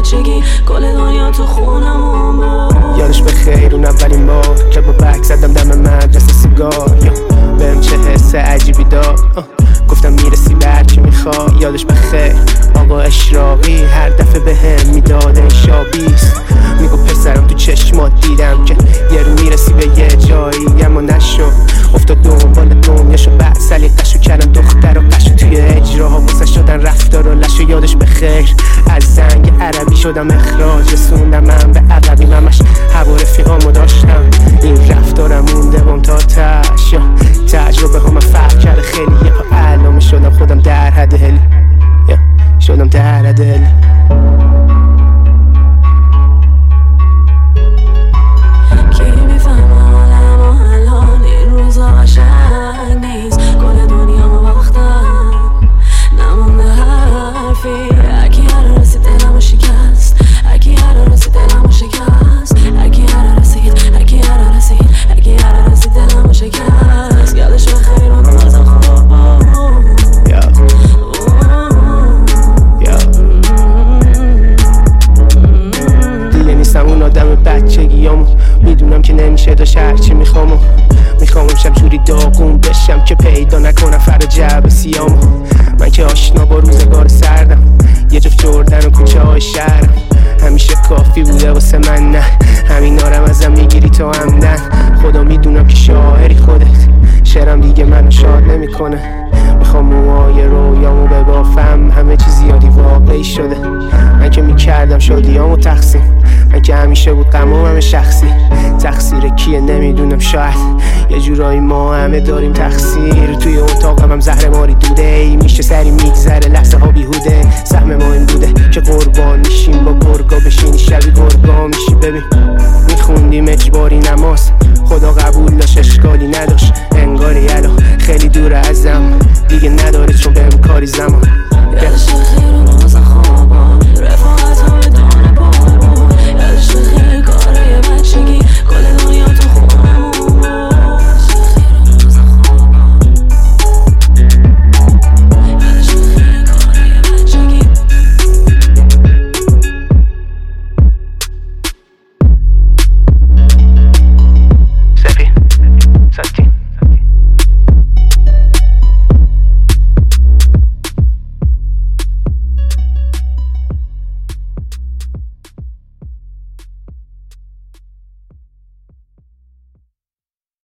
بچگی کل دنیا تو خونم یادش به خیر اون اولین بار که با بک زدم دم مدرسه سیگار بهم چه حس عجیبی داد گفتم میرسی به هرچی میخوای. یادش به خیر آقا اشراقی هر دفعه به هم میداد این شابیست میگو پسرم تو چشمات دیدم که یه رو میرسی به یه جایی اما نشد افتاد دنبال دنیاشو بعد سلیقه‌شو کردن دختر و قشو توی اجراها واسه شدن رفتار و لشو. یادش به خیر از زنگ عربی شدم اخراج رسوندم من به عقبی ممش هوا رفیقامو داشتم این رفتارم مونده بام تا تش یا تجربه ها من فرق کرده خیلی یه پا علامه شدم خودم در حد هلی شدم در حد هلی میدونم که نمیشه داشت هرچی میخوام شب جوری داغون بشم که پیدا نکنم فرا جعب سیامو. من که آشنا با روزگار سردم یه جفت جردن و کوچه های شهرم همیشه کافی بوده واسه من نه همین آرم ازم میگیری تا همدن خدا میدونم که شاعری خودت شعرم دیگه منو شاد نمیکنه میخوام موهای رویامو ببافم همه چیز زیادی واقعی شده من که میکردم شادیامو تقسیم من که همیشه بود غمم همه شخصی تقصیر کیه نمیدونم شاید یه جورایی ما همه داریم تقصیر توی اتاقم هم زهر ماری دوده ای میشه سری میگذره لحظه ها بیهوده سهم ما این بوده که قربان میشیم با گرگا بشینی شبی گرگا میشی ببین میخوندیم اجباری نماز خدا قبول داشت اشکالی نداشت انگار یلا خیلی دور ازم دیگه نداره چون بهم کاری زمان